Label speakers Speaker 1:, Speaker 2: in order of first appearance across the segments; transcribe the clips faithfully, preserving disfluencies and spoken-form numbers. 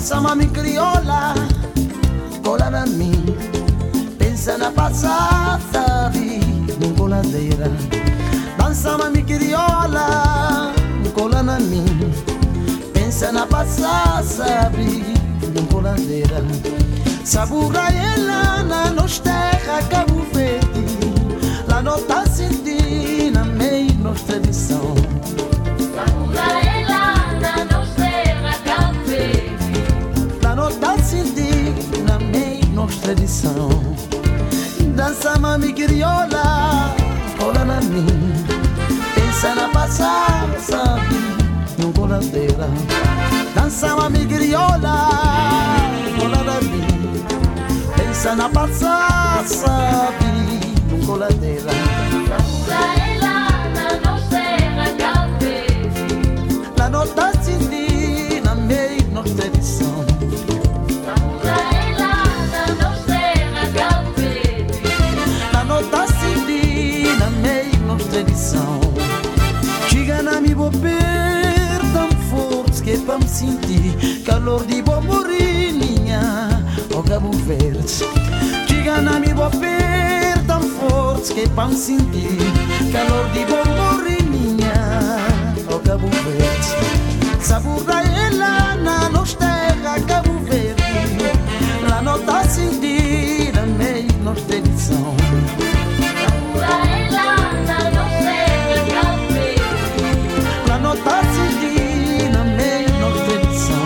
Speaker 1: dança mami crioula, cola na mim, pensa na passada vida, num coladeira. Dança mami crioula, cola na mim, pensa na passada vida, num coladeira. Sabura ela na nos terra Cabo Verde, lá não tá sentindo na meio nos tradição.
Speaker 2: Sabura ela na nos terra Cabo Verde,
Speaker 1: lá não tá sentindo na meio nos tradição. Dança mami crioula, cola na mim, pensa na passada, sabe, num coladeira. Dança mami crioula, cola na mim, pensa na passada, sabe, num coladeira.
Speaker 2: Sabura ela na nos terra Cabo Verde,
Speaker 1: lá não tá sentindo na meio nos tradição.
Speaker 2: Sabura ela na nos terra Cabo Verde,
Speaker 1: lá não tá sentindo na meio nos tradição. Chega na mi bobeira tão forte que pra me sentir calor de boa morinha ao Cabo Verde. Chega na mi bobeira tão forte que pra me sentir calor de boa morinha ao Cabo Verde. Sabura ela na nos terra Cabo Verde, lá não tá sentindo na meio nos tradição.
Speaker 2: Sabura ela na nos terra Cabo Verde,
Speaker 1: Lá não tá sentindo na meio nos tradição.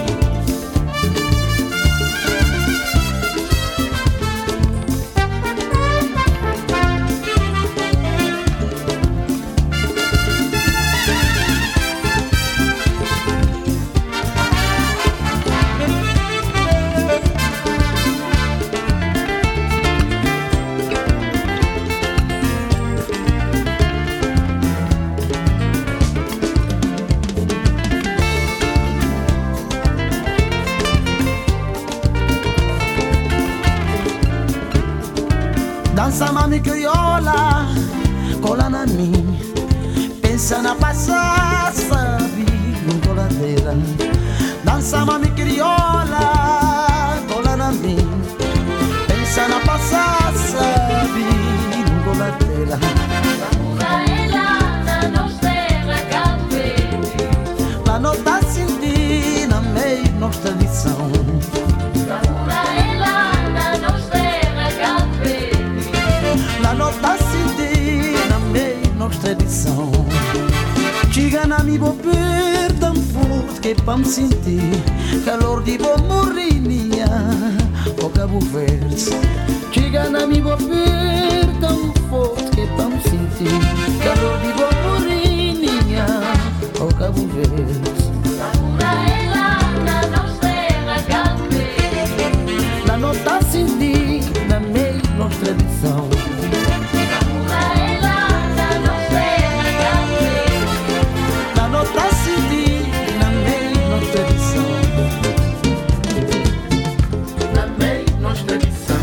Speaker 1: Dança mami crioula, cola na mim, pensa na passada, sabe, num coladeira. Dança mami crioula, cola na mim, pensa na passada, sabe, num coladeira.
Speaker 2: Sabura ela na nos terra Cabo Verde,
Speaker 1: Lá não tá sentindo na meio nos tradição.
Speaker 2: Sabura ela na nos terra Cabo Verde,
Speaker 1: Lá não tá sentindo na meio nos tradição. Chega na mi bobeira tão forte que pra me sentir calor de boa morinha ao Cabo Verde. Chega na mi bobeira tão forte que pra me sentir calor de boa morinha ao Cabo Verde.
Speaker 2: Sabura ela na nos terra Cabo Verde,
Speaker 1: Lá não tá sentindo na meio nos tradição.
Speaker 2: Sabura ela na nos terra Cabo Verde,
Speaker 1: Lá não tá sentindo na meio nos tradição.
Speaker 3: Na meio nos tradição,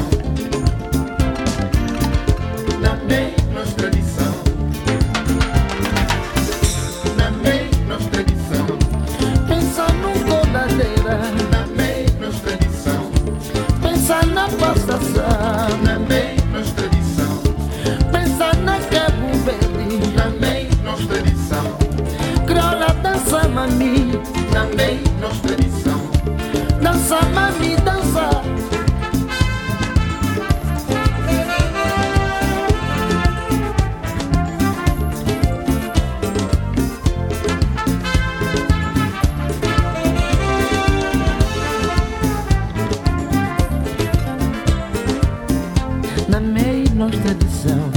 Speaker 3: na meio nos tradição, na meio nos tradição,
Speaker 1: Pensa num coladeira,
Speaker 3: na meio nos tradição,
Speaker 1: pensa na passação,
Speaker 3: na meio nos tradição,
Speaker 1: pensa na Cabo Verde.
Speaker 3: na meio nos tradição,
Speaker 1: Crioula dança mami,
Speaker 3: na meio nos tradição,
Speaker 1: dança mami, dança. Na meio nos tradição.